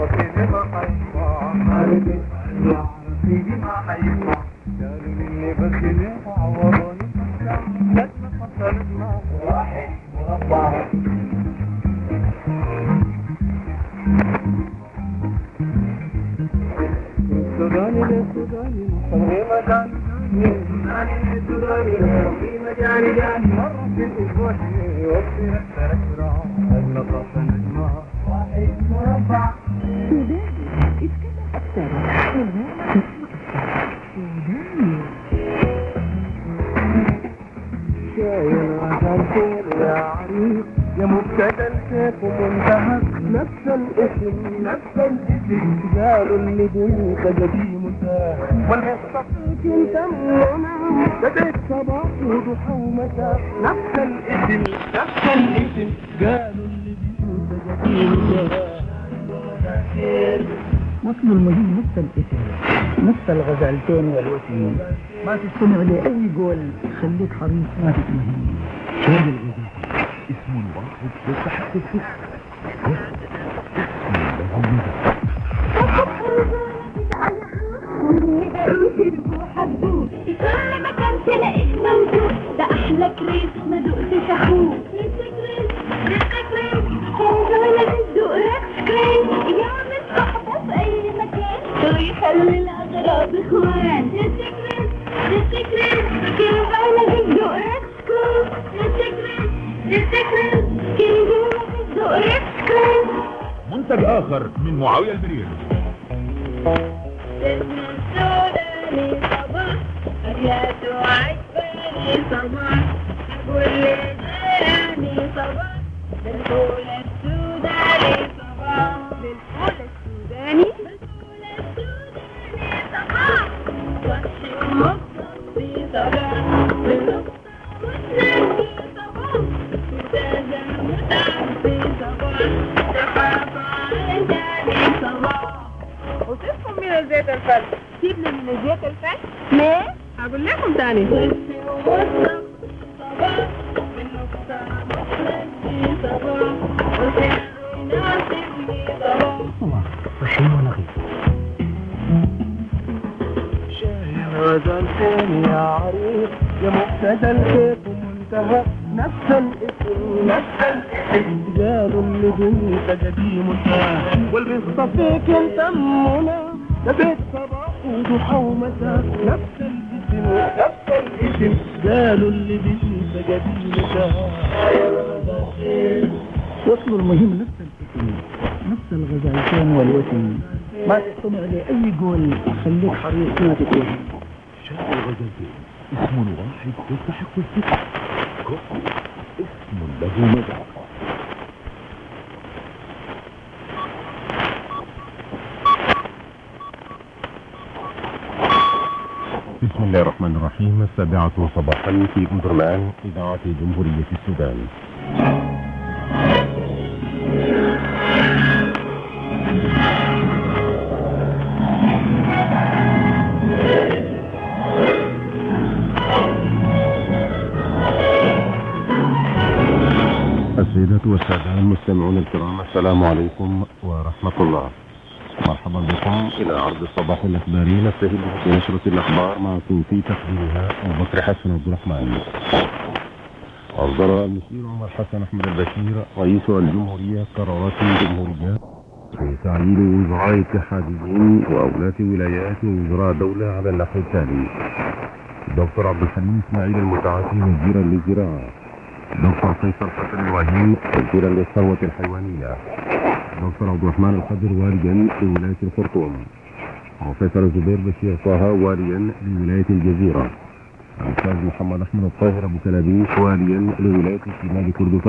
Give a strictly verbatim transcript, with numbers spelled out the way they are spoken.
سيدي ما حيطلع عارفي يا سيدي ما حيطلع قالوا لي اللي بخلي عوضوني لجنة فصلتنا واحد مربع السوداني للسوداني صغري مجاني السوداني للسوداني صغري مجاني جاني مرة في الأسبوع وقتي نكسر أسرع لجنة فصلتنا واحد مربع سوداني اتكلم أكثر سوداني شايل عشان خير يا عريس يا مبتدى الكيف ومنتهى نفس الاسم نفس الاسم قالوا اللي دنيا قديم منتهى والحصة فيك انت منى بدأت صباح وضحى ومساء نفس الاسم نفس الاسم قالوا اللي دنيا قديم منتهى وصل المهم نفس الاسم نفس الغزالتين والوسم ما تستمع لأي قول خليك حريص ما تتمهم هذا الغزال اسم واحد يستحق الفكر اسم له مدى في كل مكان تلاقيك موجود ده احلى كريم ما دقتش اخوه لسه كريم لسه كريم كنزولة بتدوق ريكس كريم يعمل صحبة في اي مكان ويخلي الاغراب اخوان لسه كريم لسه كريم كنزولة بتدوق ريكس كريم لسه كريم لسه كريم كنزولة بتدوق ريكس كريم. منتج اخر من معاوية البرير. السوداني صباح أكلاته عجباني صباح كل جيراني صباح بالفول السوداني صباح بالفول السوداني بالفول السوداني صباح وحش ومبسط في صباح بالنقطة والنبي صباح متازة متعب في صباح تحافى عندي صباح. وصفهم من الزيت الفل سيبنا من الزيت الفل ليه؟ هقول لكم تاني وصف صباح بالنقطة مخرجي صباح وسعر يناسبني صباح وحي ونغيب شايل غزالتين يا عريس يا مبتدى الكيف ومنتهى نفس الاسم نفس الاسم قالوا اللي دنيا قديم منتهى والقصة فيك انت منى نبيت صباح وضحى ومساء نفس الاسم نفس الاسم قالوا اللي دنيا قديم منتهى وصل المهم نفس الاسم نفس الغزالتين والوسم ما تستمع لأي قول خليك حريص ما تتوهم. شاء الغزالتين اسم واحد يستحق الفكر اسم له مدى. بسم الله الرحمن الرحيم. السابعة صباحا في أمدرمان إذاعة جمهورية السودان. السيدات والسادة المستمعون الكرام، السلام عليكم ورحمة الله. مرحبا بكم إلى عرض الصباح الإخباري نستهل بنشرة الأخبار معكم في تقديمها أبو بكر حسن عبد الرحمن. أصدر المشير عمر حسن أحمد البشير رئيس الجمهورية قرارات جمهورية في تعيين وزراء اتحاديين وأولاة ولايات ووزراء دولة على النحو التالي: دكتور عبد الحليم إسماعيل المتعافي وزيرا للزراعة، دكتور فيصل فتر إبراهيم وزيرا للثروة الحيوانية، دكتور عبد الرحمن الخضر واليا لولاية الخرطوم، بروفيسور زبير بشير طه واليا لولاية الجزيرة، الأستاذ محمد أحمد الطاهر أبو كلابيش واليا لولاية شمال كردفان.